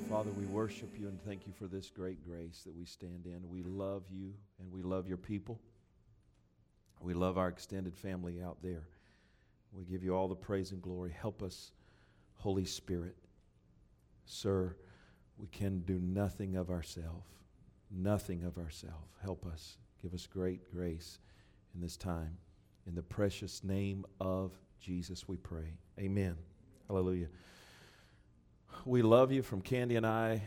Father, we worship you and thank you for this great grace that we stand in. We love you and we love your people. We love our extended family out there. We give you all the praise and glory. Help us, Holy Spirit. Sir, we can do nothing of ourselves. Nothing of ourselves. Help us. Give us great grace in this time. In the precious name of Jesus we pray. Amen. Hallelujah. We love you from Candy and I,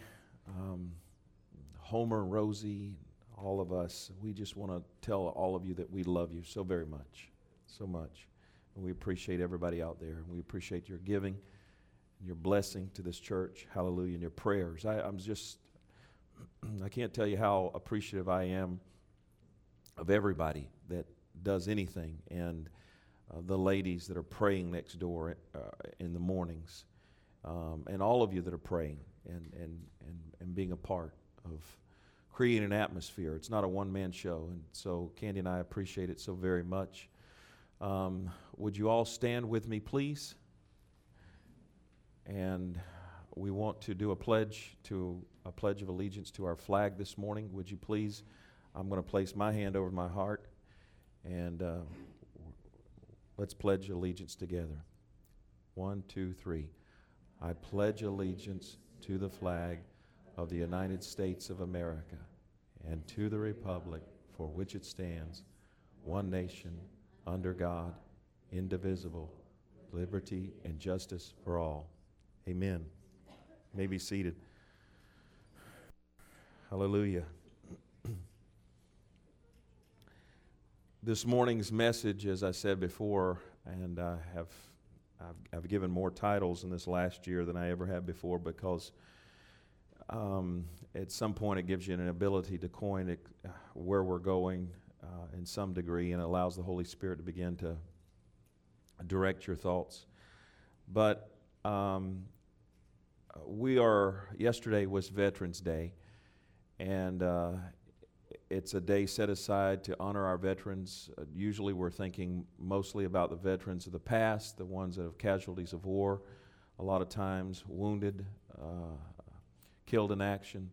Homer, Rosie, all of us. We just want to tell all of you that we love you so very much, so much. And we appreciate everybody out there. We appreciate your giving and your blessing to this church. Hallelujah. And your prayers. I can't tell you how appreciative I am of everybody that does anything. And the ladies that are praying next door in the mornings. And all of you that are praying and being a part of creating an atmosphere. It's not a one-man show, and so Candy and I appreciate it so very much. Would you all stand with me, please? And we want to do a pledge of allegiance to our flag this morning. Would you please? I'm going to place my hand over my heart, and let's pledge allegiance together. 1, 2, 3. I pledge allegiance to the flag of the United States of America and to the republic for which it stands, one nation, under God, indivisible, liberty and justice for all. Amen. You may be seated. Hallelujah. This morning's message, as I said before, and I've given more titles in this last year than I ever have before because at some point it gives you an ability to coin it, where we're going in some degree, and allows the Holy Spirit to begin to direct your thoughts. But yesterday was Veterans Day, and it's a day set aside to honor our veterans. Usually we're thinking mostly about the veterans of the past, the ones that have casualties of war, a lot of times wounded, killed in action.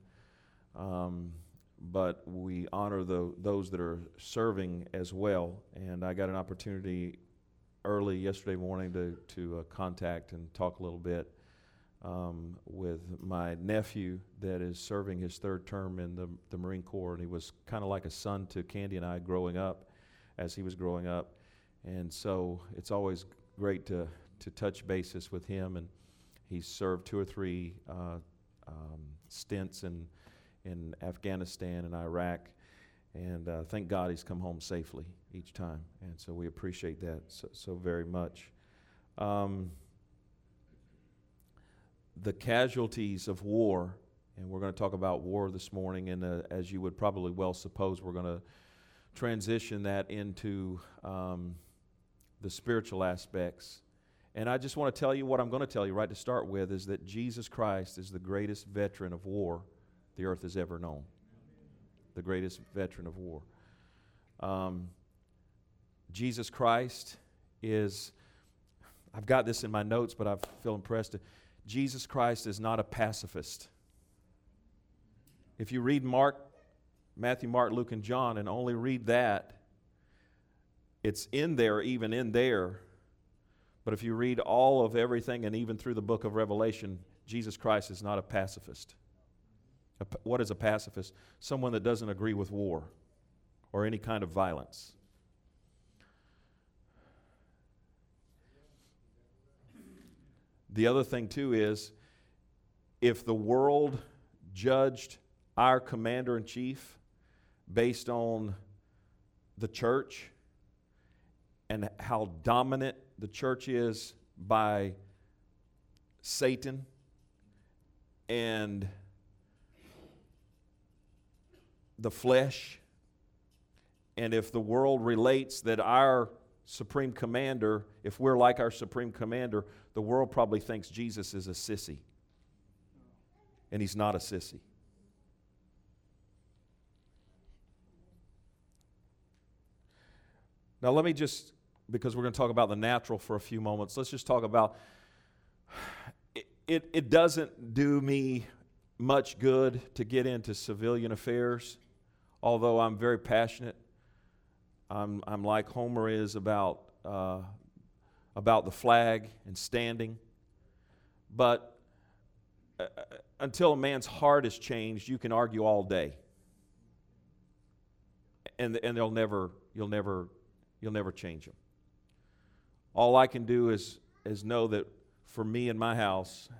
But we honor those that are serving as well. And I got an opportunity early yesterday morning to contact and talk a little bit with my nephew that is serving his third term in the Marine Corps, and he was kind of like a son to Candy and I growing up as he was growing up. And so it's always great to touch bases with him, and he's served 2 or 3 stints in Afghanistan and Iraq, and thank God he's come home safely each time, and so we appreciate that so very much. The casualties of war, and we're going to talk about war this morning, and as you would probably well suppose, we're going to transition that into the spiritual aspects. And I just want to tell you what I'm going to tell you right to start with is that Jesus Christ is the greatest veteran of war the earth has ever known. The greatest veteran of war. Jesus Christ is, I've got this in my notes, but I feel impressed. Jesus Christ is not a pacifist. If you read Matthew, Mark, Luke, and John, and only read that, it's in there, even in there. But if you read all of everything, and even through the book of Revelation, Jesus Christ is not a pacifist. What is a pacifist? Someone that doesn't agree with war or any kind of violence. The other thing, too, is if the world judged our commander-in-chief based on the church and how dominant the church is by Satan, and the flesh, and if the world relates that our supreme commander, if we're like our supreme commander, the world probably thinks Jesus is a sissy. And he's not a sissy. Now let me just, because we're going to talk about the natural for a few moments, let's just talk about, it doesn't do me much good to get into civilian affairs, although I'm very passionate. I'm like Homer is about the flag and standing. But until a man's heart is changed, you can argue all day, and you'll never change them. All I can do is know that for me and my house,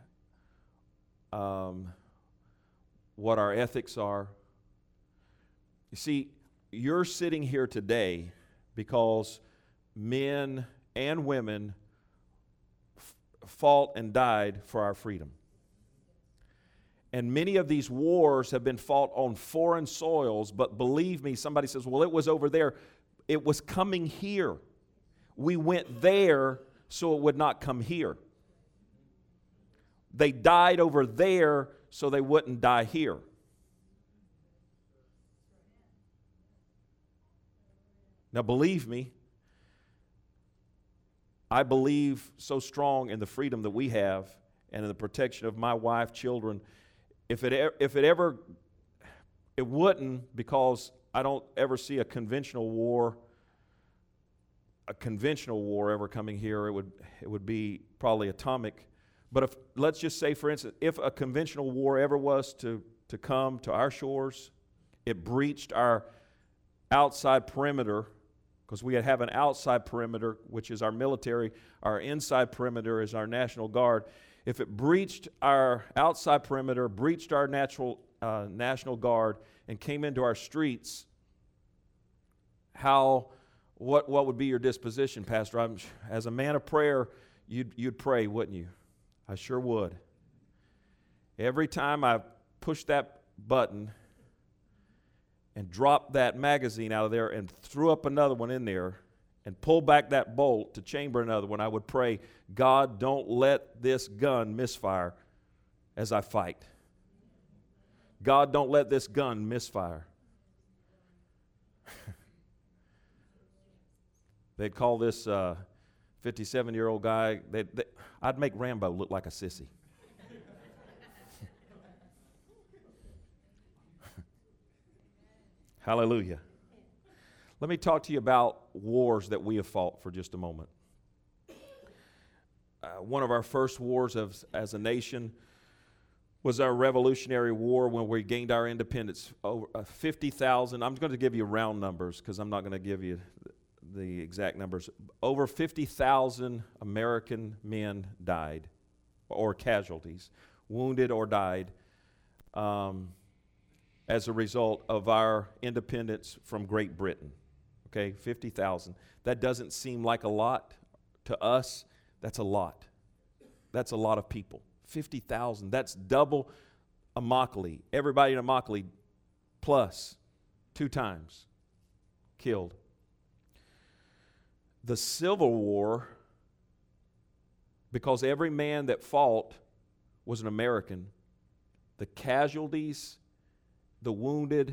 what our ethics are. You see, you're sitting here today because men and women fought and died for our freedom. And many of these wars have been fought on foreign soils, but believe me, somebody says, well, it was over there. It was coming here. We went there so it would not come here. They died over there so they wouldn't die here. Now, believe me, I believe so strong in the freedom that we have and in the protection of my wife, children. If it wouldn't, because I don't ever see a conventional war ever coming here. It would be probably atomic. But let's just say, for instance, if a conventional war ever was to come to our shores, it breached our outside perimeter, because we have an outside perimeter, which is our military. Our inside perimeter is our National Guard. If it breached our outside perimeter, breached our National Guard, and came into our streets, what would be your disposition, Pastor? As a man of prayer, you'd pray, wouldn't you? I sure would. Every time I pushed that button and dropped that magazine out of there and threw up another one in there and pulled back that bolt to chamber another one, I would pray, God, don't let this gun misfire as I fight. God, don't let this gun misfire. They'd call this 57-year-old guy, I'd make Rambo look like a sissy. Hallelujah. Let me talk to you about wars that we have fought for just a moment. One of our first wars as a nation was our Revolutionary War when we gained our independence. Over 50,000, I'm going to give you round numbers because I'm not going to give you the exact numbers. Over 50,000 American men died, or casualties, wounded or died, as a result of our independence from Great Britain. Okay, 50,000. That doesn't seem like a lot to us. That's a lot. That's a lot of people. 50,000. That's double Immokalee. Everybody in Immokalee plus 2 times killed. The Civil War, because every man that fought was an American, the casualties, the wounded,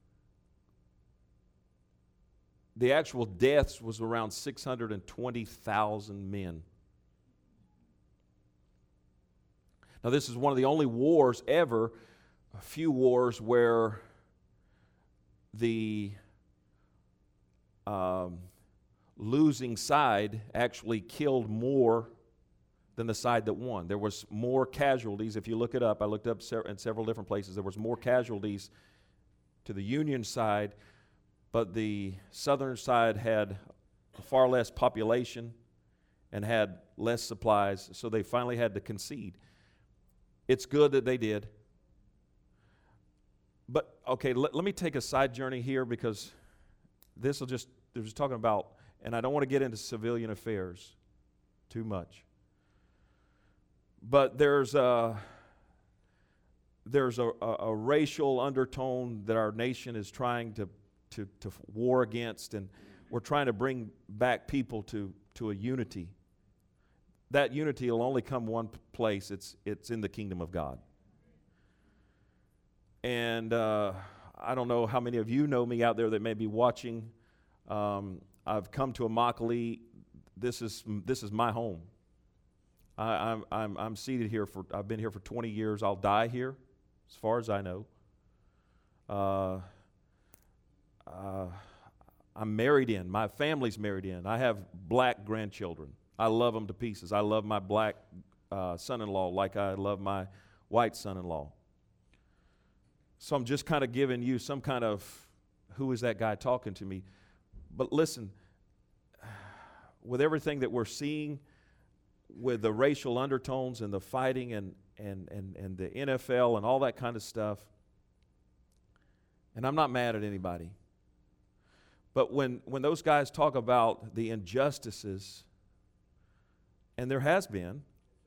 the actual deaths was around 620,000 men. Now, this is one of the only wars ever, a few wars where the losing side actually killed more than the side that won. There was more casualties. If you look it up, I looked up in several different places, there was more casualties to the Union side, but the Southern side had far less population and had less supplies, so they finally had to concede. It's good that they did. But, okay, let me take a side journey here, because they're just talking about, and I don't want to get into civilian affairs too much. But there's a racial undertone that our nation is trying to war against, and we're trying to bring back people to a unity. That unity will only come one place. It's in the kingdom of God. And I don't know how many of you know me out there that may be watching. I've come to Immokalee. This is my home. I'm seated here I've been here for 20 years. I'll die here as far as I know. I'm married in. My family's married in. I have black grandchildren. I love them to pieces. I love my black son-in-law like I love my white son-in-law. So I'm just kind of giving you some kind of, who is that guy talking to me? But listen, with everything that we're seeing, with the racial undertones and the fighting and the NFL and all that kind of stuff, and I'm not mad at anybody, but when those guys talk about the injustices, and there has been,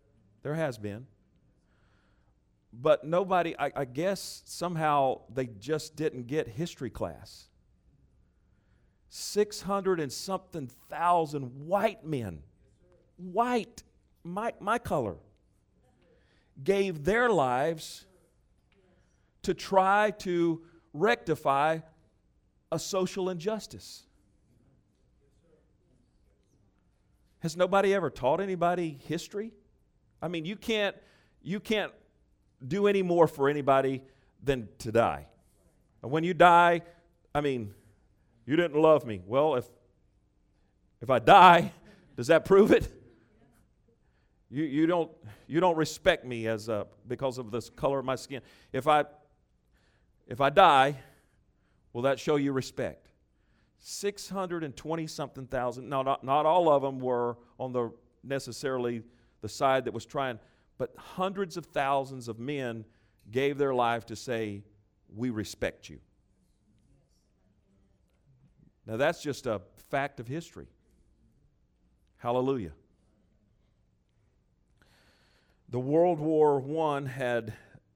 but nobody, I guess somehow they just didn't get history class. 600 and something thousand white men, white, my color, gave their lives to try to rectify a social injustice. Has nobody ever taught anybody history? I mean, you can't do any more for anybody than to die. And when you die, I mean, you didn't love me. Well, if I die, does that prove it? You don't respect me as because of the color of my skin. If I die, will that show you respect? 620-something thousand. Now, not all of them were on the necessarily the side that was trying, but hundreds of thousands of men gave their life to say, we respect you. Now, that's just a fact of history. Hallelujah. The World War I had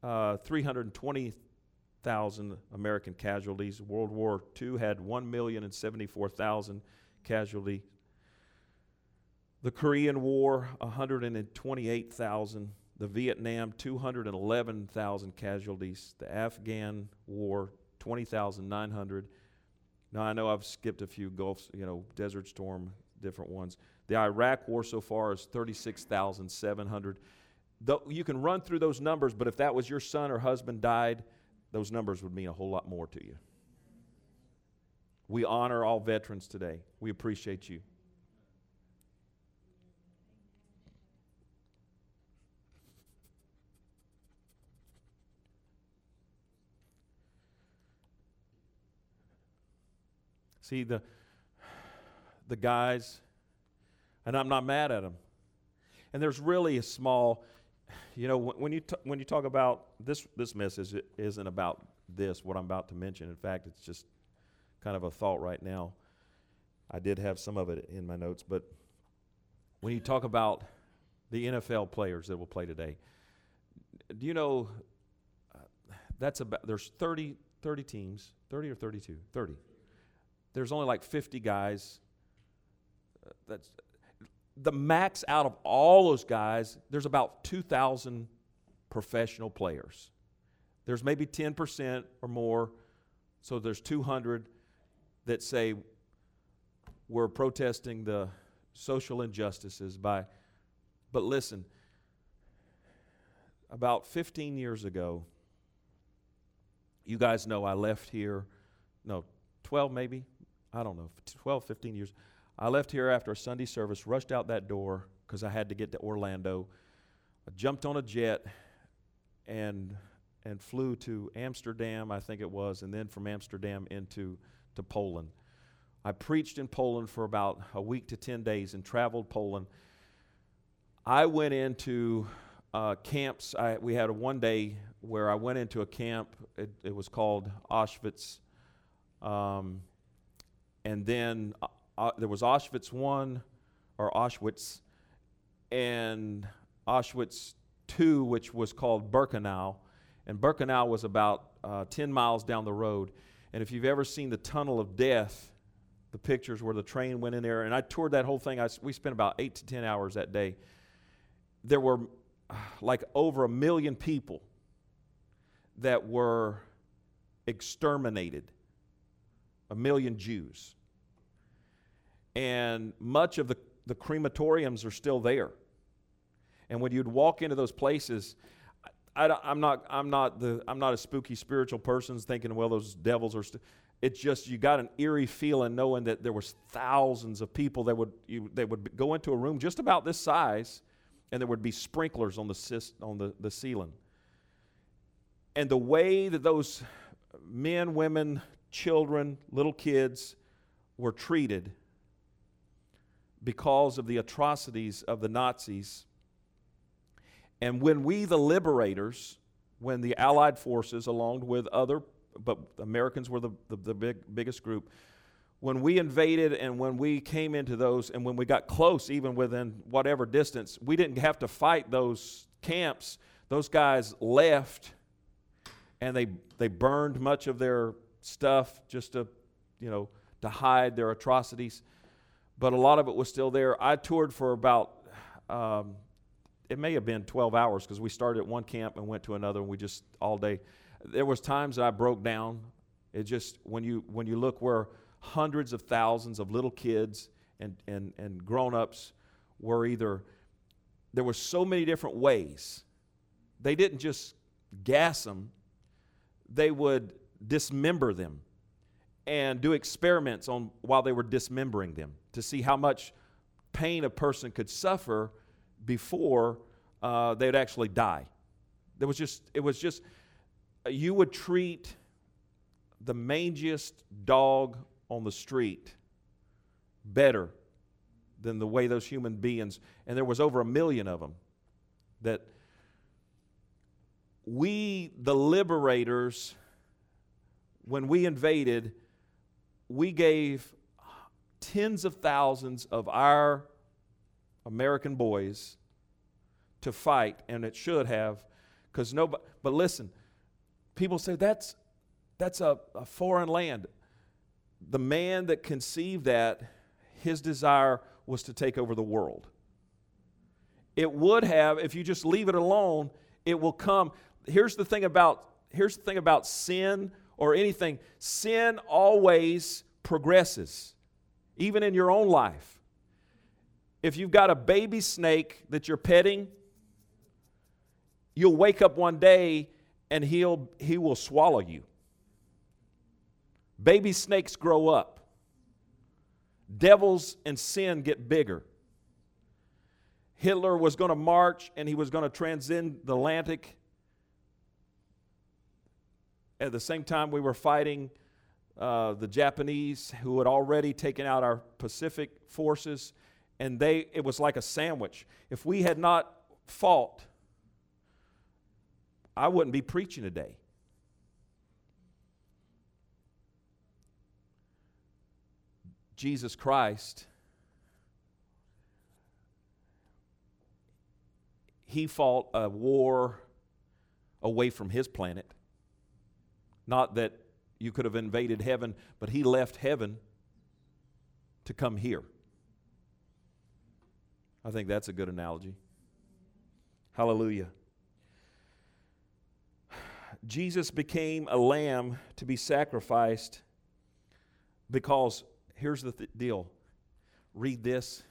320,000 American casualties. World War II had 1,074,000 casualties. The Korean War, 128,000. The Vietnam, 211,000 casualties. The Afghan War, 20,900. Now, I know I've skipped a few Gulfs, Desert Storm, different ones. The Iraq War so far is 36,700. You can run through those numbers, but if that was your son or husband died, those numbers would mean a whole lot more to you. We honor all veterans today. We appreciate you. See, the guys, and I'm not mad at them. And there's really a small, when you talk about this message isn't about this, what I'm about to mention. In fact, it's just kind of a thought right now. I did have some of it in my notes, but when you talk about the NFL players that will play today, do you know there's 30 teams, 30 or 32? 30. There's only like 50 guys. That's the max out of all those guys. There's about 2,000 professional players. There's maybe 10% or more, so there's 200 that say we're protesting the social injustices by. But listen, about 15 years ago, you guys know I left here, 12 maybe, I don't know, 12, 15 years. I left here after a Sunday service, rushed out that door because I had to get to Orlando. I jumped on a jet and flew to Amsterdam, I think it was, and then from Amsterdam into Poland. I preached in Poland for about a week to 10 days and traveled Poland. I went into camps. We had one day where I went into a camp. It was called Auschwitz. And then there was Auschwitz I, or Auschwitz, and Auschwitz II, which was called Birkenau. And Birkenau was about 10 miles down the road. And if you've ever seen the Tunnel of Death, the pictures where the train went in there, and I toured that whole thing. We spent about 8 to 10 hours that day. There were like over 1 million people that were exterminated. 1 million Jews. And much of the crematoriums are still there. And when you'd walk into those places, I'm not a spooky spiritual person thinking, well, those devils are. It's just you got an eerie feeling knowing that there was thousands of people that would go into a room just about this size, and there would be sprinklers on the ceiling. And the way that those men, women, children, little kids were treated because of the atrocities of the Nazis. And when we, the liberators, when the Allied forces, along with other, but Americans were the biggest group, when we invaded and when we came into those, and when we got close, even within whatever distance, we didn't have to fight those camps. Those guys left, and they burned much of their stuff just to hide their atrocities. But a lot of it was still there. I toured for about, it may have been 12 hours because we started at one camp and went to another, and we just all day. There was times that I broke down. It just, when you look where hundreds of thousands of little kids and grown-ups were either, there were so many different ways. They didn't just gas them. They would dismember them and do experiments on while they were dismembering them to see how much pain a person could suffer before they would actually die. It was just you would treat the mangiest dog on the street better than the way those human beings, and there was over 1 million of them, that we, the liberators, when we invaded, we gave tens of thousands of our American boys to fight, and it should have, because nobody. But listen, people say that's a foreign land. The man that conceived that, his desire was to take over the world. It would have, if you just leave it alone, it will come. Here's the thing about sin or anything. Sin always progresses, even in your own life. If you've got a baby snake that you're petting, you'll wake up one day and he will swallow you. Baby snakes grow up. Devils and sin get bigger. Hitler was going to march and he was going to transcend the Atlantic. At the same time, we were fighting the Japanese, who had already taken out our Pacific forces, and it was like a sandwich. If we had not fought, I wouldn't be preaching today. Jesus Christ, he fought a war away from his planet. Not that you could have invaded heaven, but he left heaven to come here. I think that's a good analogy. Hallelujah. Jesus became a lamb to be sacrificed because, here's the deal. Read this.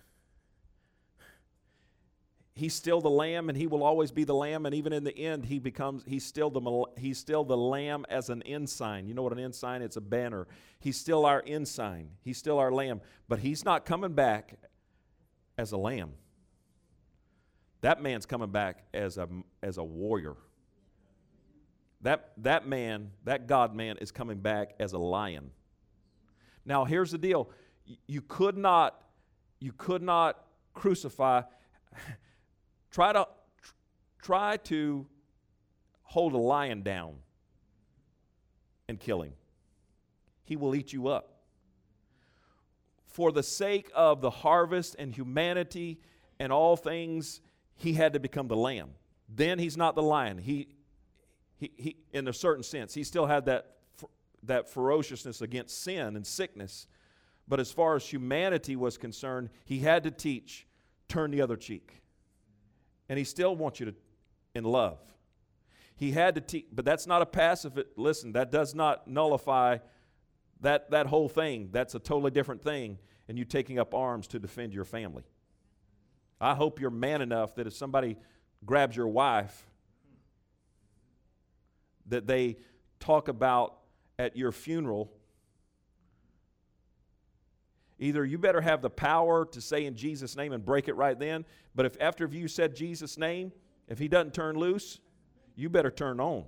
He's still the lamb, and he will always be the lamb, and even in the end, he's still the lamb as an ensign. You know what an ensign? It's a banner. He's still our ensign. He's still our lamb, but he's not coming back as a lamb. That man's coming back as a warrior. That man, that God man, is coming back as a lion. Now, here's the deal. You could not crucify. Try to hold a lion down and kill him. He will eat you up. For the sake of the harvest and humanity and all things, he had to become the lamb. Then he's not the lion. He in a certain sense, he still had that ferociousness against sin and sickness. But as far as humanity was concerned, he had to teach, turn the other cheek. And he still wants you to, in love. He had to teach, but that's not a passive, listen, that does not nullify that whole thing. That's a totally different thing, and you taking up arms to defend your family. I hope you're man enough that if somebody grabs your wife, that they talk about at your funeral, either you better have the power to say in Jesus' name and break it right then, but if after you said Jesus' name, if he doesn't turn loose, you better turn on.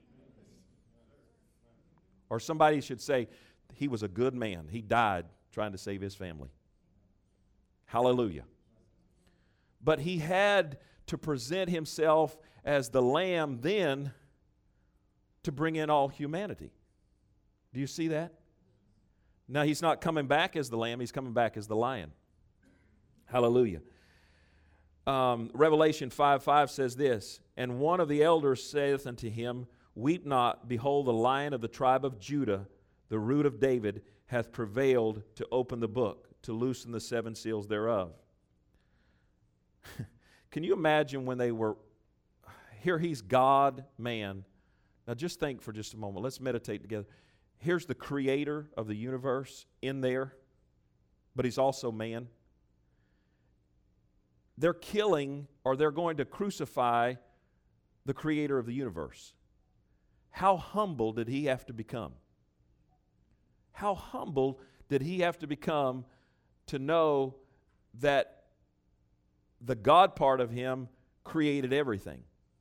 Or somebody should say, he was a good man. He died trying to save his family. Hallelujah. But he had to present himself as the lamb then to bring in all humanity. Do you see that? Now he's not coming back as the lamb, he's coming back as the lion. Hallelujah. Revelation 5:5 says this, and one of the elders saith unto him, weep not, behold, the Lion of the tribe of Judah, the root of David, hath prevailed to open the book, to loosen the seven seals thereof. Can you imagine when they were, here he's God, man. Now just think for just a moment. Let's meditate together. Here's the creator of the universe in there, but he's also man. They're killing, or they're going to crucify the creator of the universe. How humble did he have to become? How humble did he have to become to know that the God part of him created everything?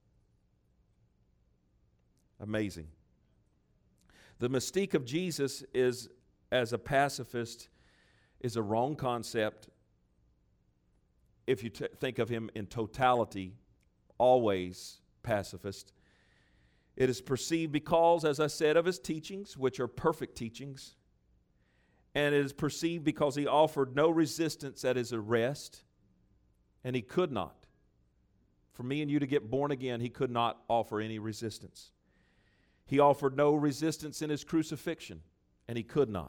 Amazing. The mystique of Jesus is, as a pacifist, is a wrong concept. If you think of him in totality, always pacifist. It is perceived because, as I said, of his teachings, which are perfect teachings. And it is perceived because he offered no resistance at his arrest, and he could not. For me and you to get born again, he could not offer any resistance. He offered no resistance in his crucifixion, and he could not.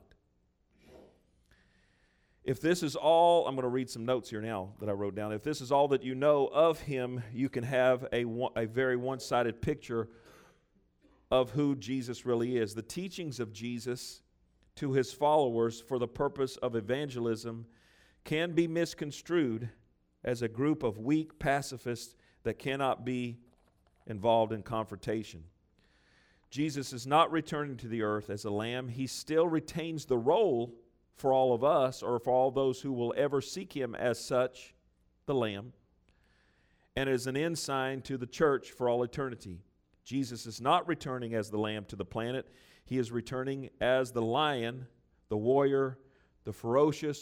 If this is all, I'm going to read some notes here now that I wrote down. If this is all that you know of him, you can have a very one-sided picture of who Jesus really is. The teachings of Jesus to his followers for the purpose of evangelism can be misconstrued as a group of weak pacifists that cannot be involved in confrontation. Jesus is not returning to the earth as a lamb. He still retains the role for all of us, or for all those who will ever seek him as such, the lamb, and is an ensign to the church for all eternity. Jesus is not returning as the lamb to the planet. He is returning as the lion, the warrior, the ferocious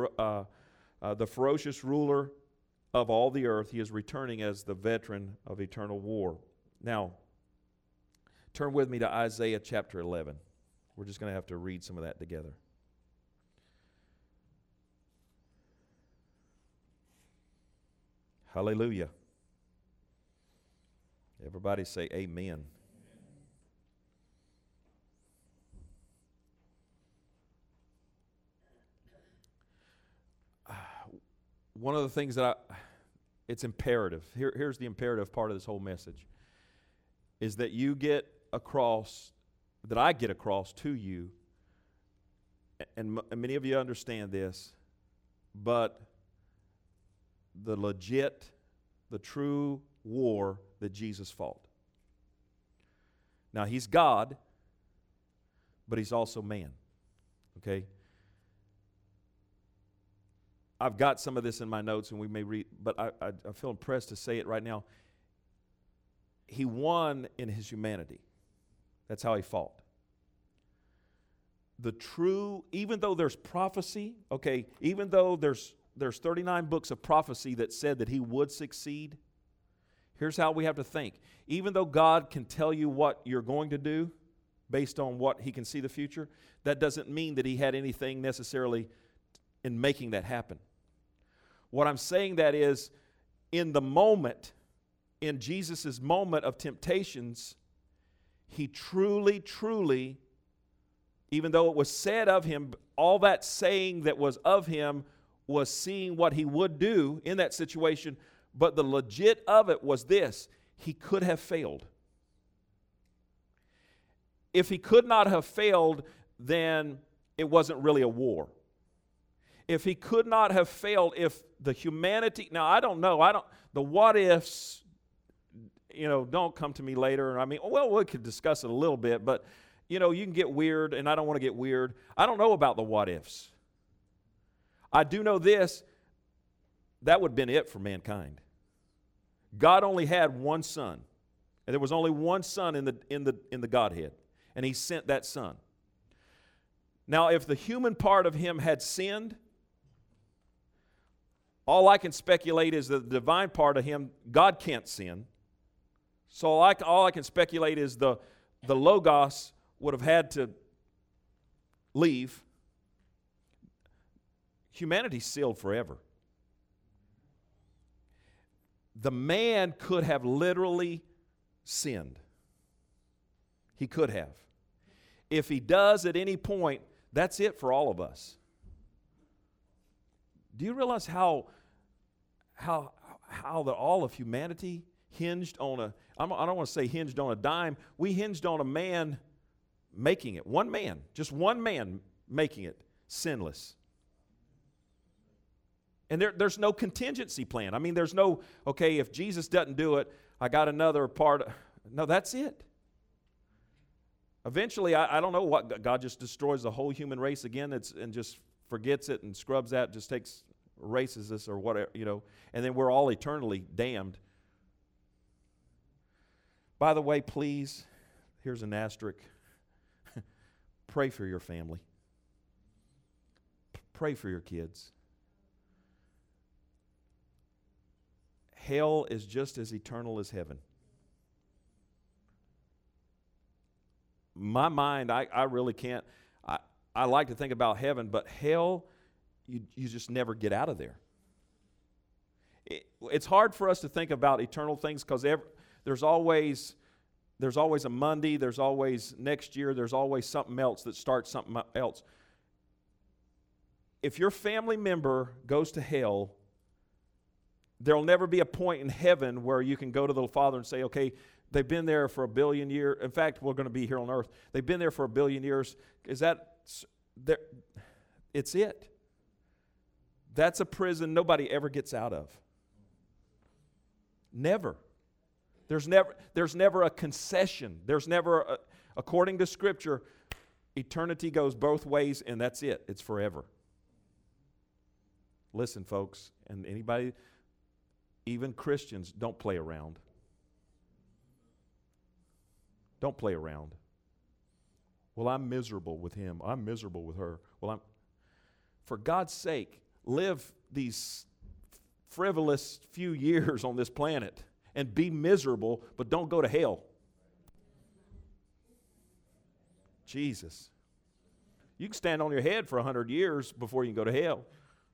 ruler of all the earth. He is returning as the veteran of eternal war. Now, turn with me to Isaiah chapter 11. We're just going to have to read some of that together. Hallelujah. Everybody say amen. One of the things that it's imperative. Here's the imperative part of this whole message. Is that you get across, that I get across to you, and many of you understand this, but the true war that Jesus fought. Now, he's God, but he's also man. Okay? I've got some of this in my notes, and we may read, but I feel impressed to say it right now. He won in his humanity. That's how he fought. The true, even though there's prophecy, okay, even though there's 39 books of prophecy that said that he would succeed, here's how we have to think. Even though God can tell you what you're going to do based on what he can see the future, that doesn't mean that he had anything necessarily in making that happen. What I'm saying that is, in the moment, in Jesus' moment of temptations, he truly, even though it was said of him, all that saying that was of him was seeing what he would do in that situation, but the legit of it was this: he could have failed. If he could not have failed, then it wasn't really a war. If he could not have failed, if the humanity, now I don't know, the what ifs, don't come to me later. I mean, well, we could discuss it a little bit, but, you can get weird, and I don't want to get weird. I don't know about the what ifs. I do know this. That would have been it for mankind. God only had one son, and there was only one son in the Godhead, and he sent that son. Now, if the human part of him had sinned, all I can speculate is that the divine part of him, God can't sin. So all I can speculate is the Logos would have had to leave. Humanity's sealed forever. The man could have literally sinned. He could have. If he does at any point, that's it for all of us. Do you realize how all of humanity hinged on I don't want to say hinged on a dime. We hinged on a man making it. One man, just one man making it sinless. And there's no contingency plan. I mean, there's no, okay, if Jesus doesn't do it, I got another part. No, that's it. Eventually, I don't know what, God just destroys the whole human race again and just forgets it and scrubs that, just erases us or whatever, and then we're all eternally damned. By the way, please, here's an asterisk. Pray for your family. Pray for your kids. Hell is just as eternal as heaven. My mind, I really can't. I like to think about heaven, but hell, you just never get out of there. It's hard for us to think about eternal things because there's always a Monday, there's always next year, there's always something else that starts something else. If your family member goes to hell, there'll never be a point in heaven where you can go to the Father and say, okay, they've been there for 1 billion years. In fact, we're going to be here on earth. They've been there for 1 billion years. It's it. That's a prison nobody ever gets out of. Never. There's never a concession. There's never, according to Scripture, eternity goes both ways, and that's it. It's forever. Listen, folks, and anybody, even Christians, don't play around. Don't play around. Well, I'm miserable with him. I'm miserable with her. For God's sake, live these frivolous few years on this planet and be miserable, but don't go to hell. Jesus. You can stand on your head for 100 years before you can go to hell.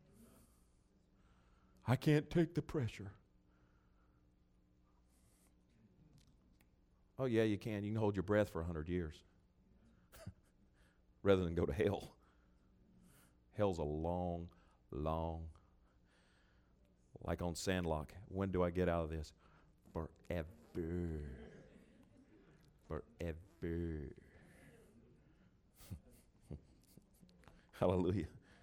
I can't take the pressure. Oh, yeah, you can. You can hold your breath for 100 years rather than go to hell. Hell's a long, like on Sandlot. When do I get out of this? Forever. Forever. Hallelujah.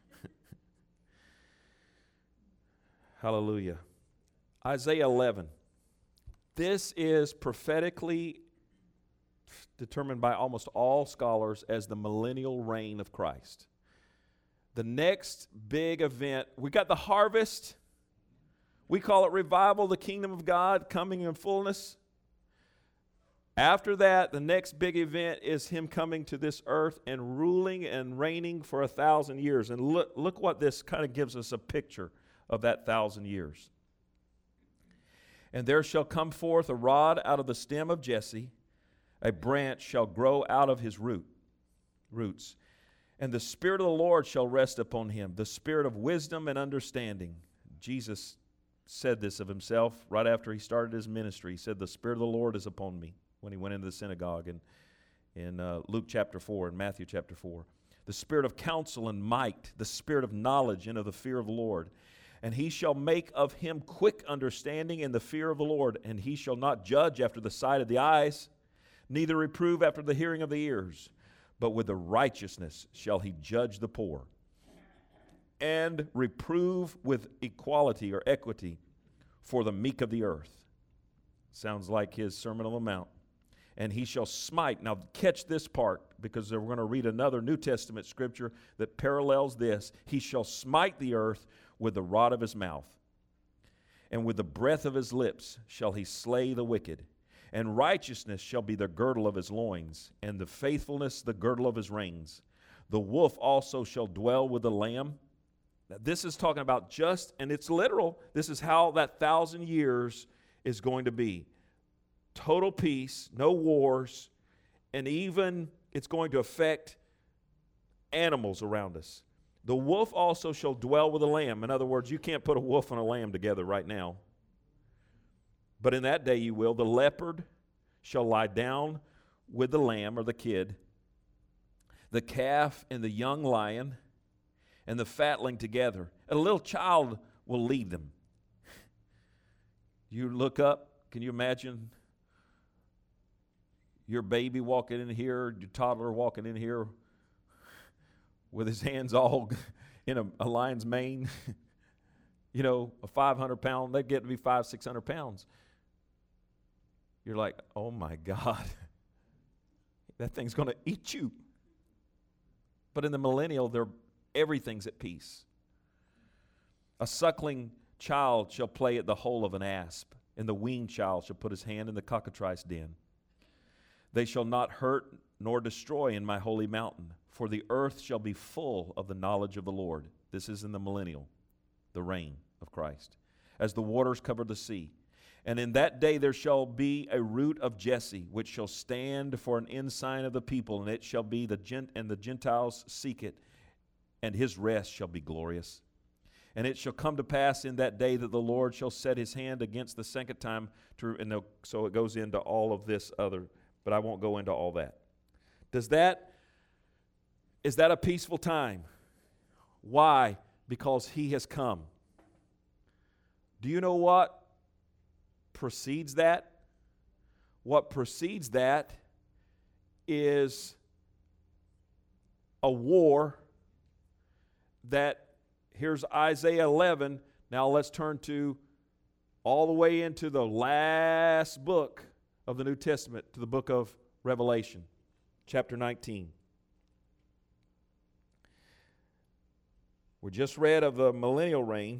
Hallelujah. Isaiah 11. This is prophetically determined by almost all scholars as the millennial reign of Christ. The next big event, we got the harvest. We call it revival, the kingdom of God coming in fullness. After that, the next big event is him coming to this earth and ruling and reigning for 1,000 years. And look what this kind of gives us a picture of that 1,000 years. And there shall come forth a rod out of the stem of Jesse, a branch shall grow out of his roots. And the Spirit of the Lord shall rest upon him, the Spirit of wisdom and understanding. Jesus said this of himself right after he started his ministry. He said, the Spirit of the Lord is upon me, when he went into the synagogue in Luke chapter 4 and Matthew chapter 4. The Spirit of counsel and might, the Spirit of knowledge and of the fear of the Lord. And he shall make of him quick understanding in the fear of the Lord. And he shall not judge after the sight of the eyes, neither reprove after the hearing of the ears. But with the righteousness shall he judge the poor, and reprove with equality or equity for the meek of the earth. Sounds like his Sermon on the Mount. And he shall smite. Now catch this part, because we're going to read another New Testament scripture that parallels this. He shall smite the earth with the rod of his mouth, and with the breath of his lips shall he slay the wicked. And righteousness shall be the girdle of his loins, and the faithfulness the girdle of his reins. The wolf also shall dwell with the lamb. Now, this is talking about and it's literal, this is how that 1,000 years is going to be. Total peace, no wars, and even it's going to affect animals around us. The wolf also shall dwell with the lamb. In other words, you can't put a wolf and a lamb together right now. But in that day you will. The leopard shall lie down with the lamb or the kid, the calf and the young lion, and the fatling together. And a little child will lead them. You look up, can you imagine your baby walking in here, your toddler walking in here with his hands all in a lion's mane? You know, a 500-pound, they get to be 500-600 pounds. You're like, oh my God, that thing's going to eat you. But in the millennial, everything's at peace. A suckling child shall play at the hole of an asp, and the weaned child shall put his hand in the cockatrice den. They shall not hurt nor destroy in my holy mountain, for the earth shall be full of the knowledge of the Lord. This is in the millennial, the reign of Christ, as the waters cover the sea. And in that day there shall be a root of Jesse, which shall stand for an ensign of the people, and it shall be the Gentiles seek it, and his rest shall be glorious. And it shall come to pass in that day that the Lord shall set his hand against the second time, so it goes into all of this other, but I won't go into all that. Is that a peaceful time? Why? Because he has come. Do you know what precedes that? What precedes that is a war that, here's Isaiah 11. Now let's turn to all the way into the last book of the New Testament, to the book of Revelation, chapter 19. We just read of the millennial reign.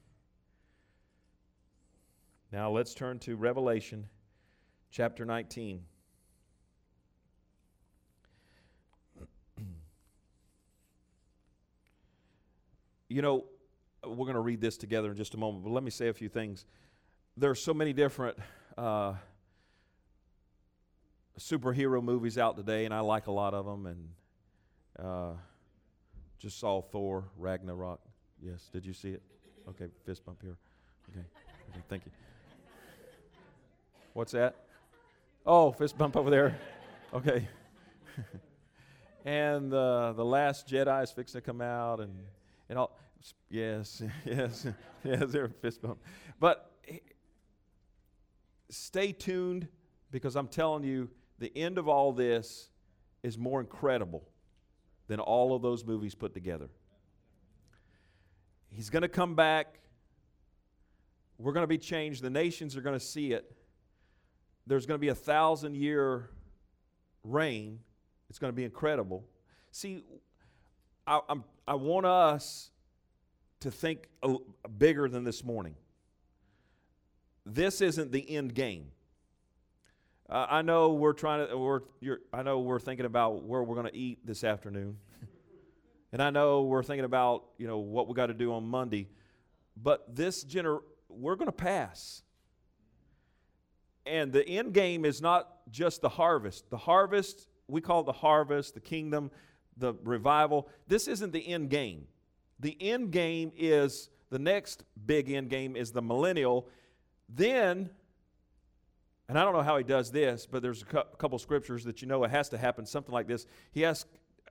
Now let's turn to Revelation chapter 19. You know, we're going to read this together in just a moment, but let me say a few things. There are so many different superhero movies out today, and I like a lot of them, and just saw Thor, Ragnarok. Yes, did you see it? Okay, fist bump here. Okay, thank you. What's that? Oh, fist bump over there. Okay. And the Last Jedi is fixing to come out, and all. Yes, they're fist bump. But stay tuned, because I'm telling you, the end of all this is more incredible than all of those movies put together. He's going to come back. We're going to be changed. The nations are going to see it. There's going to be a 1,000-year reign. It's going to be incredible. See, I want us to think bigger than this morning. This isn't the end game. I know we're thinking about where we're going to eat this afternoon, and I know we're thinking about what we got to do on Monday. But we're going to pass. And the end game is not just the harvest. The harvest, we call it the harvest, the kingdom, the revival. This isn't the end game. The end game is, the next big end game is the millennial. Then, and I don't know how he does this, but there's a couple scriptures that it has to happen, something like this. He has,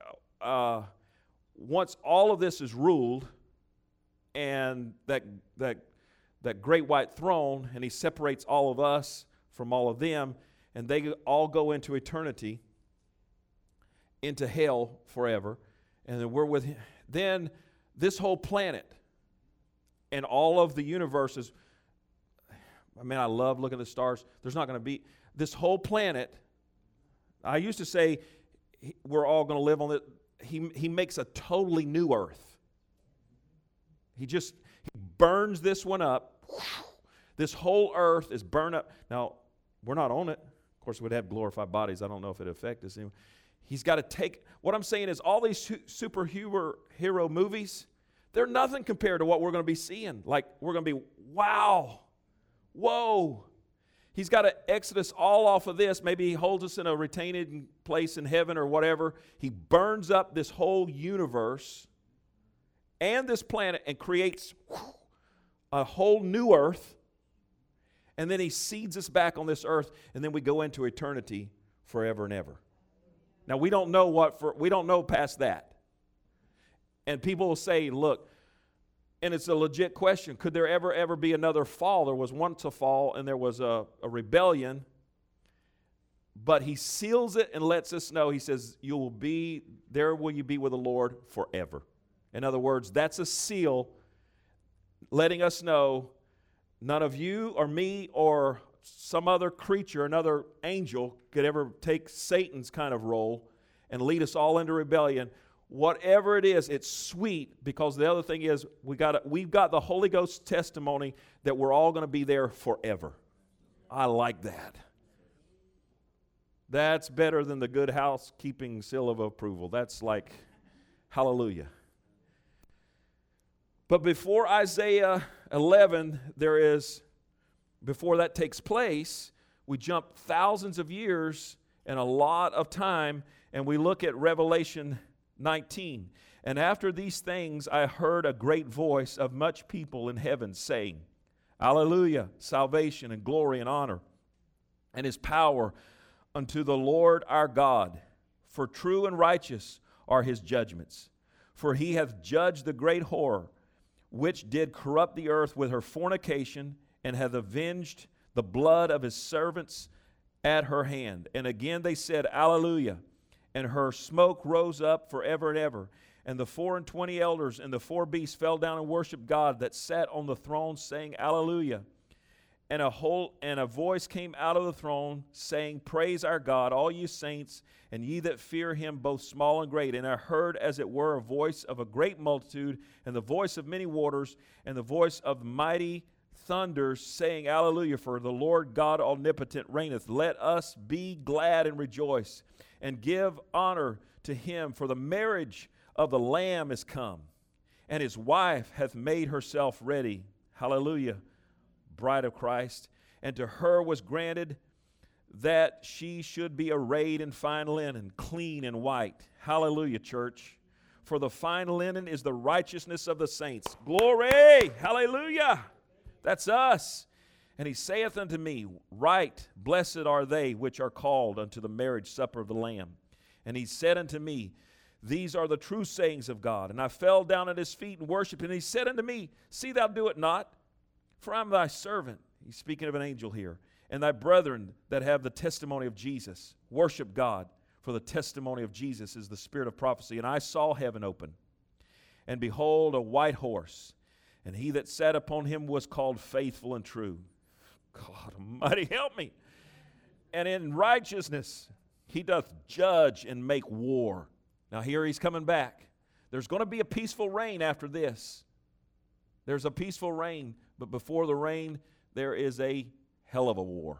once all of this is ruled, and that great white throne, and he separates all of us from all of them, and they all go into eternity, into hell forever, and then we're with him. Then this whole planet and all of the universes, I love looking at the stars. There's not going to be this whole planet. I used to say we're all going to live on it. He makes a totally new earth. He burns this one up. This whole earth is burned up. Now, we're not on it. Of course, we'd have glorified bodies. I don't know if it'd affect us. He's got to take, what I'm saying is all these superhero movies, they're nothing compared to what we're going to be seeing. Like, we're going to be, wow, whoa. He's got to exit us all off of this. Maybe he holds us in a retained place in heaven or whatever. He burns up this whole universe and this planet and creates a whole new earth. And then he seeds us back on this earth, and then we go into eternity forever and ever. Now, we don't know past that. And people will say, look, and it's a legit question, could there ever be another fall? There was once a fall, and there was a rebellion. But he seals it and lets us know. He says, there will you be with the Lord forever. In other words, that's a seal letting us know none of you or me or some other creature, another angel, could ever take Satan's kind of role and lead us all into rebellion. Whatever it is, it's sweet, because the other thing is we've got the Holy Ghost testimony that we're all going to be there forever. I like that. That's better than the good housekeeping seal of approval. That's like, hallelujah. But before Isaiah 11, before that takes place, we jump thousands of years and a lot of time, and we look at Revelation 19. And after these things, I heard a great voice of much people in heaven saying, Alleluia, salvation and glory and honor and his power unto the Lord our God. For true and righteous are his judgments. For he hath judged the great whore, which did corrupt the earth with her fornication, and hath avenged the blood of his servants at her hand. And again they said, Alleluia. And her smoke rose up forever and ever. And the 24 elders and the 4 beasts fell down and worshipped God that sat on the throne, saying, Alleluia. And a voice came out of the throne, saying, Praise our God, all you saints, and ye that fear him, both small and great. And I heard, as it were, a voice of a great multitude, and the voice of many waters, and the voice of mighty thunders, saying, Alleluia, for the Lord God omnipotent reigneth. Let us be glad and rejoice, and give honor to him, for the marriage of the Lamb is come, and his wife hath made herself ready. Hallelujah, bride of Christ. And to her was granted that she should be arrayed in fine linen, clean and white. Hallelujah, church. For the fine linen is the righteousness of the saints. Glory! Hallelujah! That's us. And he saith unto me, Right, blessed are they which are called unto the marriage supper of the Lamb. And he said unto me, These are the true sayings of God. And I fell down at his feet and worshipped. And he said unto me, See thou do it not, for I am thy servant. He's speaking of an angel here. And thy brethren that have the testimony of Jesus. Worship God, for the testimony of Jesus is the spirit of prophecy. And I saw heaven open, and behold, a white horse. And he that sat upon him was called Faithful and True. God Almighty, help me. And in righteousness he doth judge and make war. Now here he's coming back. There's going to be a peaceful reign after this. There's a peaceful reign, but before the reign, there is a hell of a war.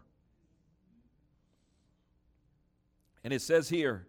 And it says here,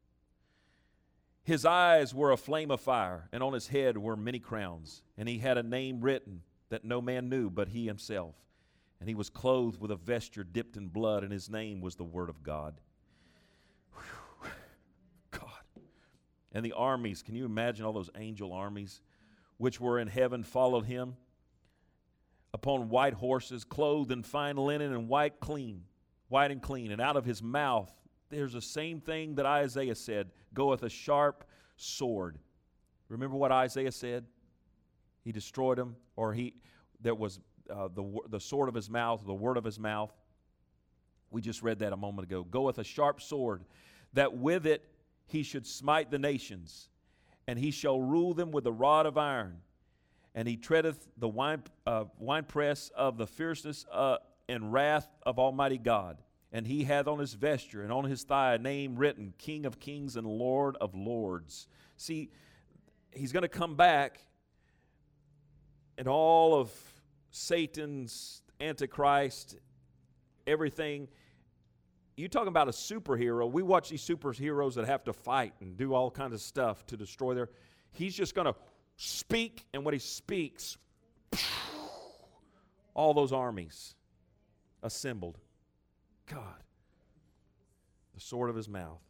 his eyes were a flame of fire, and on his head were many crowns. And he had a name written that no man knew but he himself. And he was clothed with a vesture dipped in blood, and his name was the Word of God. Whew. God. And the armies, can you imagine all those angel armies, which were in heaven, followed him upon white horses, clothed in fine linen and white and clean. And out of his mouth, there's the same thing that Isaiah said, goeth a sharp sword. Remember what Isaiah said? He destroyed him, or there was the sword of his mouth, the word of his mouth. We just read that a moment ago. Goeth a sharp sword, that with it he should smite the nations, and he shall rule them with the rod of iron. And he treadeth the winepress of the fierceness and wrath of Almighty God. And he hath on his vesture and on his thigh a name written, King of Kings and Lord of Lords. See, he's going to come back, and all of Satan's Antichrist, everything. You talking about a superhero. We watch these superheroes that have to fight and do all kinds of stuff to destroy their. He's just going to speak, and when he speaks, all those armies assembled. God, the sword of his mouth.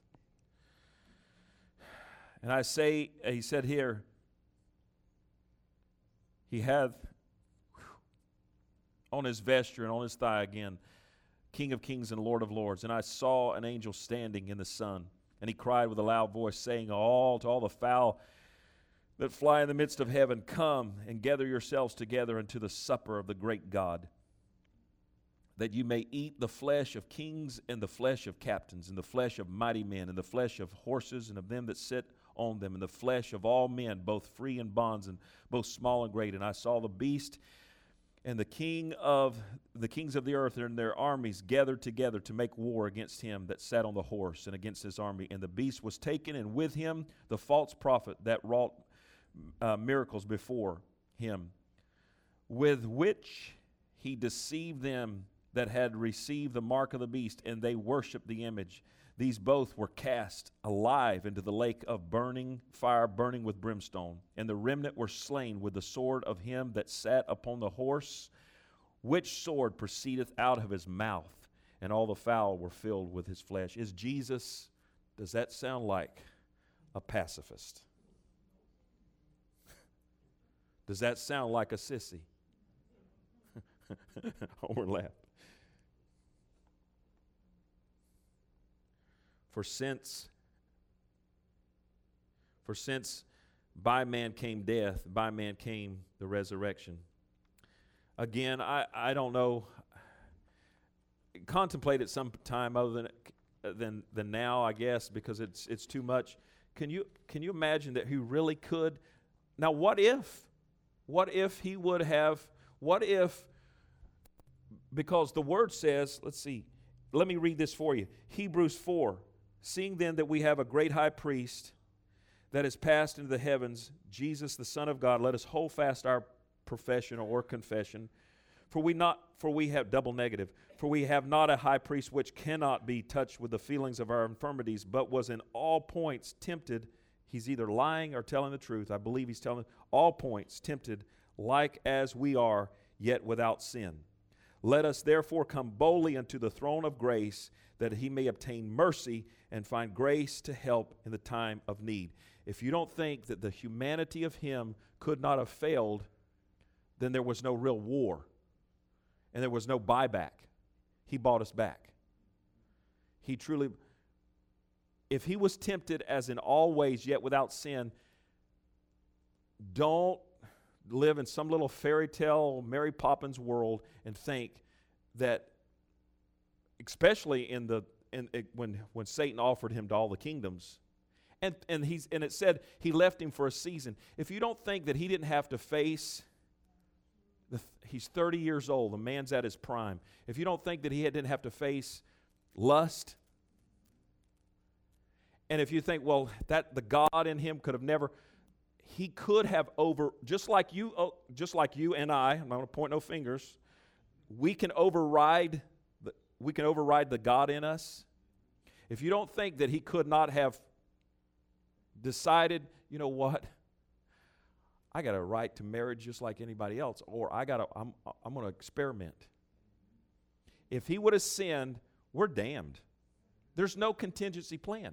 And I say, he said here, he hath on his vesture and on his thigh again, King of Kings and Lord of Lords. And I saw an angel standing in the sun, and he cried with a loud voice, saying to all the fowl that fly in the midst of heaven, come and gather yourselves together unto the supper of the great God, that you may eat the flesh of kings and the flesh of captains and the flesh of mighty men and the flesh of horses and of them that sit on them and the flesh of all men, both free and bonds and both small and great. And I saw the beast and the kings of the earth and their armies gathered together to make war against him that sat on the horse and against his army. And the beast was taken, and with him the false prophet that wrought miracles before him, with which he deceived them that had received the mark of the beast, and they worshipped the image. These both were cast alive into the lake of burning fire, burning with brimstone. And the remnant were slain with the sword of him that sat upon the horse, which sword proceedeth out of his mouth, and all the fowl were filled with his flesh. Is Jesus, does that sound like a pacifist? Does that sound like a sissy? Overlap. For since by man came death, by man came the resurrection. Again, I don't know. Contemplate it some time other than now, I guess, because it's too much. Can you imagine that he really could? Now, what if he would have? What if? Because the word says, let's see. Let me read this for you. Hebrews 4. Seeing then that we have a great high priest that is passed into the heavens, Jesus the Son of God, let us hold fast our profession or confession. For we have double negative. For we have not a high priest which cannot be touched with the feelings of our infirmities, but was in all points tempted. He's either lying or telling the truth. I believe he's telling all points tempted, like as we are, yet without sin. Let us therefore come boldly unto the throne of grace, that he may obtain mercy and find grace to help in the time of need. If you don't think that the humanity of him could not have failed, then there was no real war, and there was no buyback. He bought us back. He truly, if he was tempted as in all ways, yet without sin, don't live in some little fairy tale Mary Poppins world and think that, especially when Satan offered him to all the kingdoms, and it said he left him for a season. If you don't think that he didn't have to face, he's 30 years old, the man's at his prime. If you don't think that he didn't have to face lust, and if you think, well, that the God in him could have never. He could have just like you and I. I'm not going to point no fingers. We can override the God in us. If you don't think that he could not have decided, you know what, I got a right to marriage just like anybody else, or I'm going to experiment. If he would have sinned, we're damned. There's no contingency plan.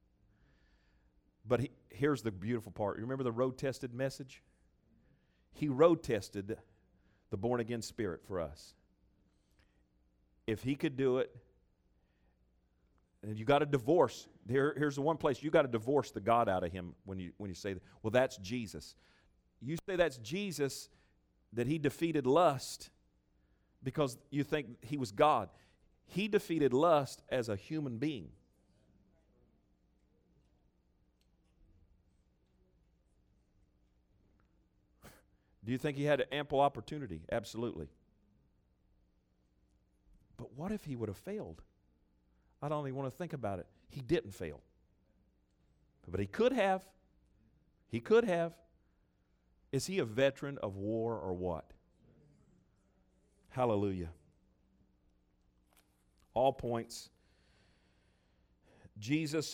But here's the beautiful part. You remember the road-tested message? He road-tested the born-again spirit for us. If he could do it, and you got to divorce. Here's the one place you got to divorce the God out of him when you say that. Well, that's Jesus. You say that's Jesus, that he defeated lust because you think he was God. He defeated lust as a human being. Do you think he had an ample opportunity? Absolutely. what if he would have failed? I don't even want to think about it. He didn't fail. But he could have. He could have. Is he a veteran of war or what? Hallelujah. All points. Jesus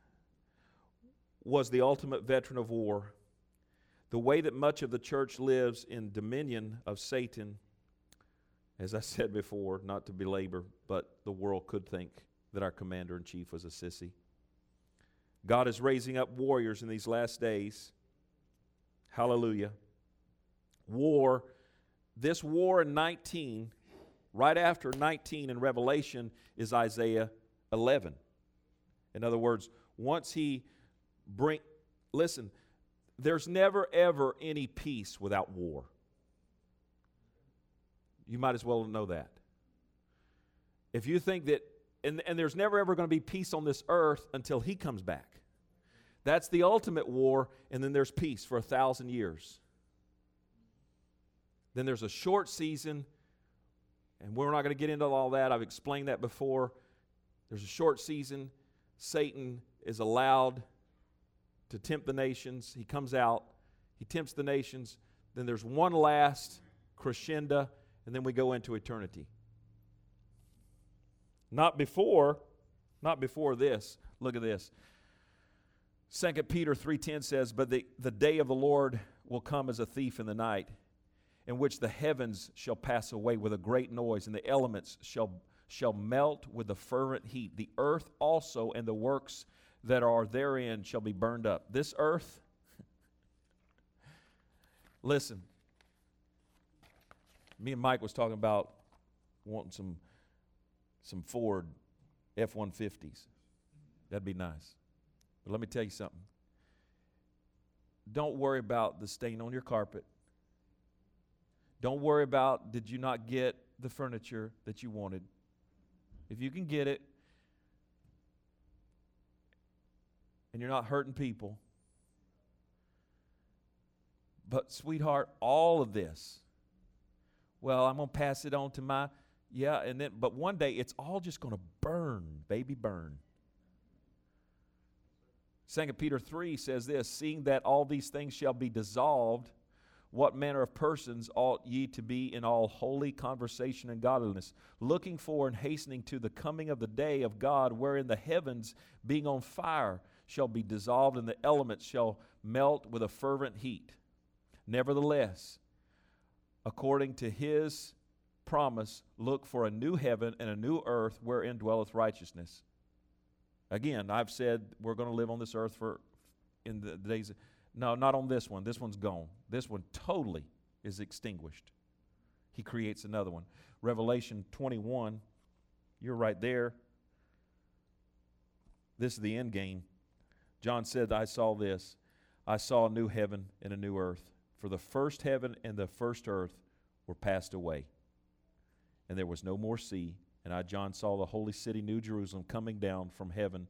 was the ultimate veteran of war. The way that much of the church lives in dominion of Satan, as I said before, not to belabor, but the world could think that our commander-in-chief was a sissy. God is raising up warriors in these last days. Hallelujah. War, this war in 19, right after 19 in Revelation is Isaiah 11. In other words, once he listen, there's never ever any peace without war. You might as well know that. If you think that, and there's never ever going to be peace on this earth until he comes back. That's the ultimate war, and then there's peace for 1,000 years. Then there's a short season, and we're not going to get into all that. I've explained that before. There's a short season. Satan is allowed to tempt the nations. He comes out. He tempts the nations. Then there's one last crescendo, and then we go into eternity. Not before this. Look at this. 2 Peter 3:10 says, "But the day of the Lord will come as a thief in the night, in which the heavens shall pass away with a great noise, and the elements shall melt with a fervent heat. The earth also and the works that are therein shall be burned up." This earth, listen, me and Mike was talking about wanting some Ford F-150s. That'd be nice. But let me tell you something. Don't worry about the stain on your carpet. Don't worry about, did you not get the furniture that you wanted? If you can get it, and you're not hurting people. But sweetheart, all of this, well, I'm going to pass it on to but one day it's all just going to burn, baby, burn. 2 Peter 3 says this, "Seeing that all these things shall be dissolved, what manner of persons ought ye to be in all holy conversation and godliness, looking for and hastening to the coming of the day of God, wherein the heavens, being on fire, shall be dissolved, and the elements shall melt with a fervent heat. Nevertheless, according to his promise, look for a new heaven and a new earth, wherein dwelleth righteousness." Again, I've said we're going to live on this earth in the days. No, not on this one. This one's gone. This one totally is extinguished. He creates another one. Revelation 21, you're right there. This is the end game. John said, "I saw this. I saw a new heaven and a new earth. For the first heaven and the first earth were passed away, and there was no more sea. And I, John, saw the holy city, New Jerusalem, coming down from heaven,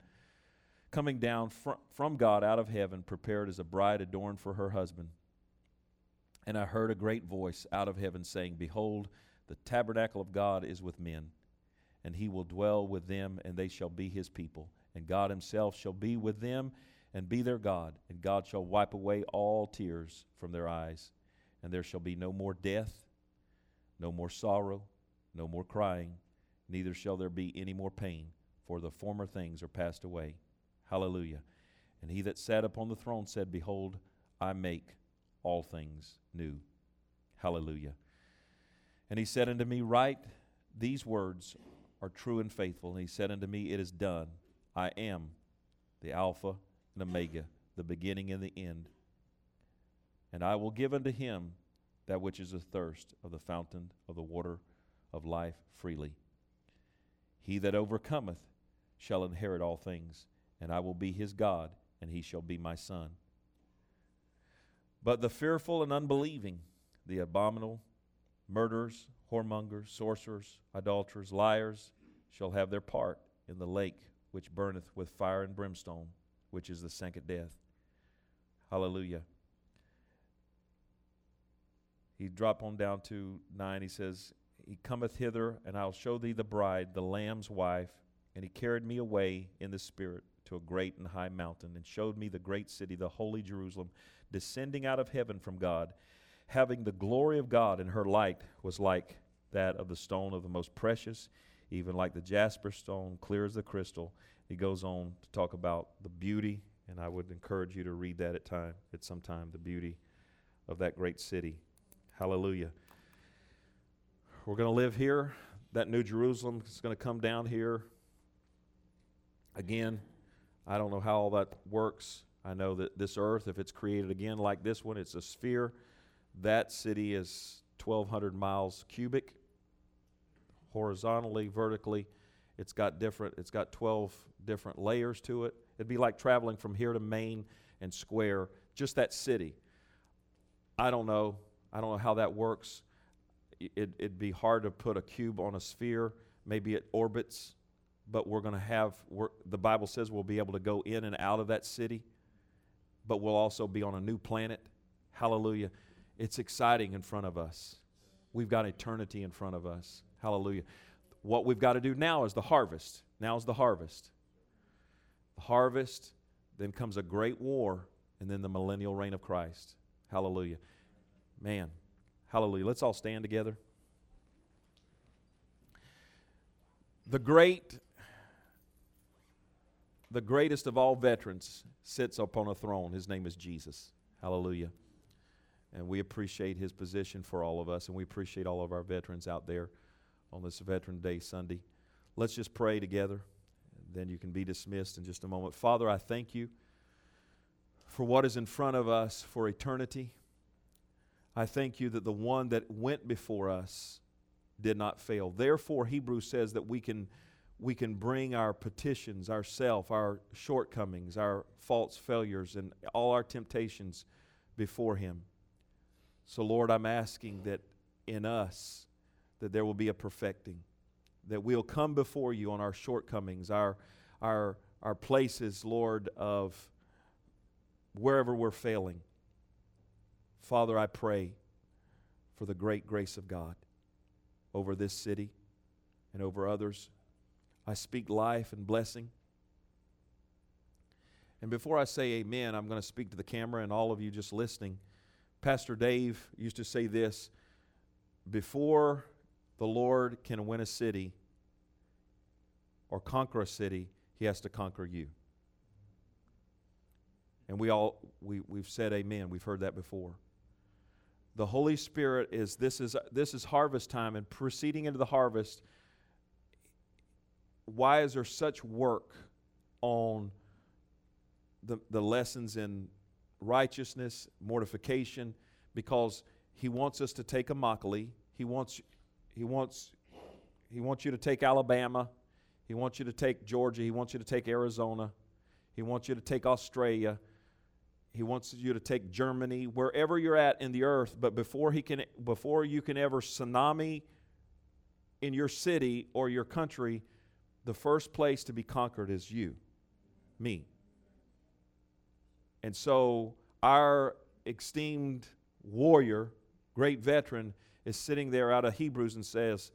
from God out of heaven, prepared as a bride adorned for her husband. And I heard a great voice out of heaven saying, Behold, the tabernacle of God is with men, and he will dwell with them, and they shall be his people. And God himself shall be with them and be their God. And God shall wipe away all tears from their eyes. And there shall be no more death, no more sorrow, no more crying, neither shall there be any more pain, for the former things are passed away. Hallelujah. And he that sat upon the throne said, Behold, I make all things new. Hallelujah. And he said unto me, Write, these words are true and faithful. And he said unto me, It is done. I am the Alpha and Omega, the beginning and the end. And I will give unto him that which is athirst of the fountain of the water of life freely. He that overcometh shall inherit all things, and I will be his God, and he shall be my son. But the fearful and unbelieving, the abominable, murderers, whoremongers, sorcerers, idolaters, liars, shall have their part in the lake which burneth with fire and brimstone, which is the second death. Hallelujah. He drop on down to 9. He says, he cometh hither, and I'll show thee the bride, the Lamb's wife. And he carried me away in the Spirit to a great and high mountain, and showed me the great city, the holy Jerusalem, descending out of heaven from God, having the glory of God, and her light was like that of the stone of the most precious, even like the jasper stone, clear as the crystal. He goes on to talk about the beauty, and I would encourage you to read that at some time, the beauty of that great city. Hallelujah. We're going to live here. That New Jerusalem is going to come down here. Again, I don't know how all that works. I know that this earth, if it's created again like this one, it's a sphere. That city is 1,200 miles cubic, horizontally, vertically. It's got 12 different layers to it. It'd be like traveling from here to Maine and square, just that city. I don't know how that works. It'd be hard to put a cube on a sphere. Maybe it orbits, but the Bible says we'll be able to go in and out of that city, but we'll also be on a new planet. Hallelujah. It's exciting in front of us. We've got eternity in front of us. Hallelujah. What we've got to do now is the harvest. Now is the harvest. The harvest, then comes a great war, and then the millennial reign of Christ. Hallelujah. Man, hallelujah. Let's all stand together. The greatest of all veterans sits upon a throne. His name is Jesus. Hallelujah. And we appreciate his position for all of us, and we appreciate all of our veterans out there on this Veteran Day Sunday. Let's just pray together, and then you can be dismissed in just a moment. Father, I thank you for what is in front of us for eternity. I thank you that the one that went before us did not fail. Therefore, Hebrews says that we can bring our petitions, our shortcomings, our faults, failures, and all our temptations before him. So, Lord, I'm asking that in us, that there will be a perfecting, that we'll come before you on our shortcomings, our places, Lord, of wherever we're failing. Father, I pray for the great grace of God over this city and over others. I speak life and blessing. And before I say amen, I'm going to speak to the camera and all of you just listening. Pastor Dave used to say this: before the Lord can win a city or conquer a city, he has to conquer you. And we've said amen. We've heard that before. The Holy Spirit this is harvest time, and proceeding into the harvest, why is there such work on the lessons in righteousness, mortification? Because he wants us to take Immokalee. He wants you to take Alabama. He wants you to take Georgia. He wants you to take Arizona. He wants you to take Australia. He wants you to take Germany, wherever you're at in the earth. But before you can ever tsunami in your city or your country, the first place to be conquered is you, me. And so our esteemed warrior, great veteran, is sitting there out of Hebrews and says,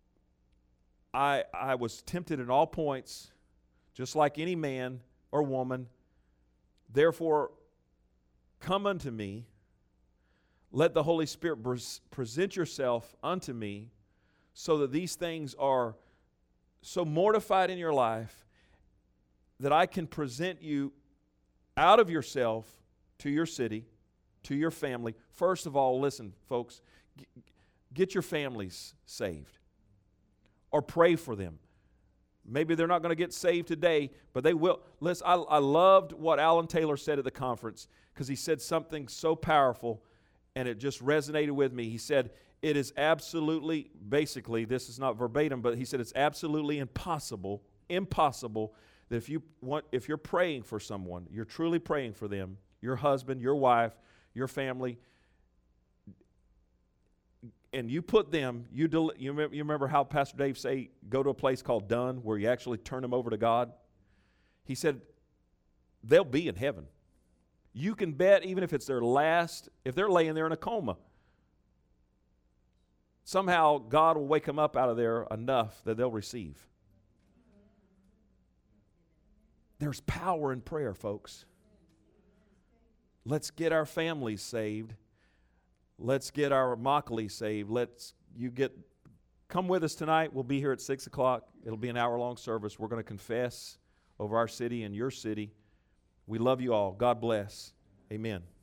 I was tempted in all points, just like any man or woman. Therefore, come unto me. Let the Holy Spirit present yourself unto me, so that these things are so mortified in your life that I can present you out of yourself to your city, to your family. First of all, listen, folks, get your families saved or pray for them. Maybe they're not going to get saved today, but they will. Listen, I loved what Alan Taylor said at the conference, because he said something so powerful, and it just resonated with me. He said, it is absolutely, basically, this is not verbatim, but he said it's absolutely impossible that if you're praying for someone, you're truly praying for them, your husband, your wife, your family, and you put them, you remember how Pastor Dave say, go to a place called done, where you actually turn them over to God? He said, they'll be in heaven. You can bet, even if it's their last, if they're laying there in a coma, somehow God will wake them up out of there enough that they'll receive. There's power in prayer, folks. Let's get our families saved. Let's get our Immokalee saved. Come with us tonight. We'll be here at 6 o'clock. It'll be an hour-long service. We're going to confess over our city and your city. We love you all. God bless. Amen.